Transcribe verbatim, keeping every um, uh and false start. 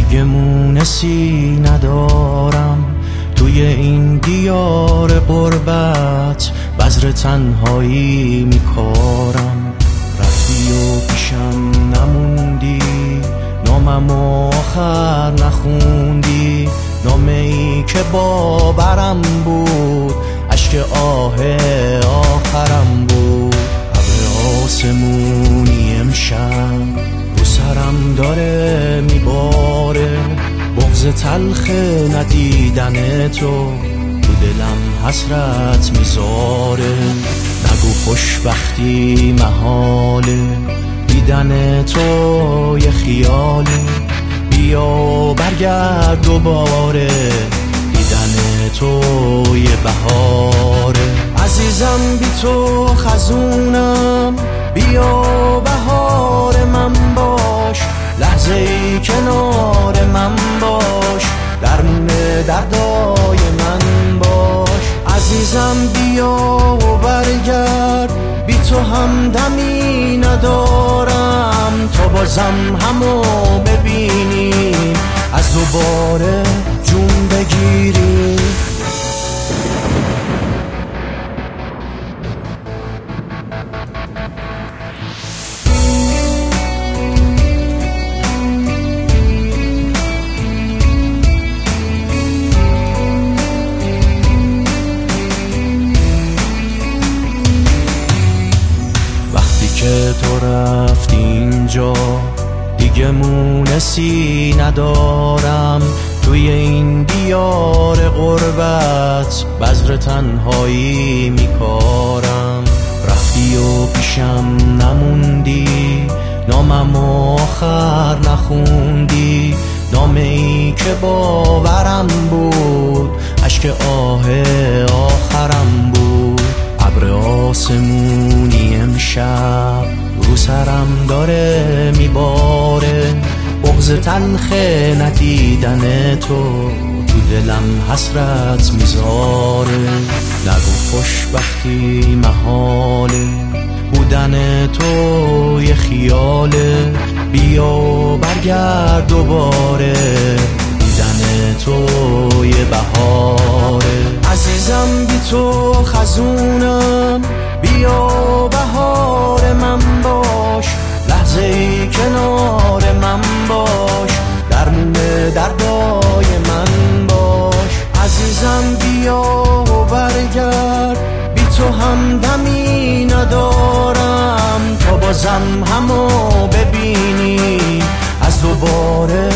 دیگه مونسی ندارم توی این دیار غربت، بذر تنهایی میکارم. رفتی و پیشم نموندی، نامم آخر نخوندی، نامه ای که باورم بود، اشک آه آخرم بود. ابر آسمونی امشب رو سرم داره میباره، بغض تلخ ندیدن تو تو دلم حسرت میذاره. نگو خوشبختی محاله، دیدن تو یه خیاله، بیا برگرد دوباره، دیدن تو یه بهاره. عزیزم بی تو خزونم، بیا بهار من باش، لحظه ای کنار من باش، درمون دردای من باش. عزیزم بیا و برگرد، بی تو همدمی ندارم، تا بازم همو ببینیم، از دوباره جون بگیریم. که تو رفتی اینجا دیگه مونسی ندارم توی این دیار غربت، بذر تنهایی میکارم. رفتی و پیشم نموندی، نامم آخر نخوندی، نامه ای که باورم بود، اشک آه آخرم بود. ابر آسمونی امشب رو سرم داره میباره، بغض تلخ ندیدن تو تو دلم حسرت میذاره. نگو خوشبختی محاله، بودن تو یه خیاله، بیا برگرد دوباره، دیدن تو یه بهاره. عزیزم بی تو خزونم، بیا بهار من باش، لحظه ای کنار من باش، درمون دردای من باش. عزیزم بیا و برگرد، بی تو همدمی ندارم، تا بازم همو ببینی، از دوباره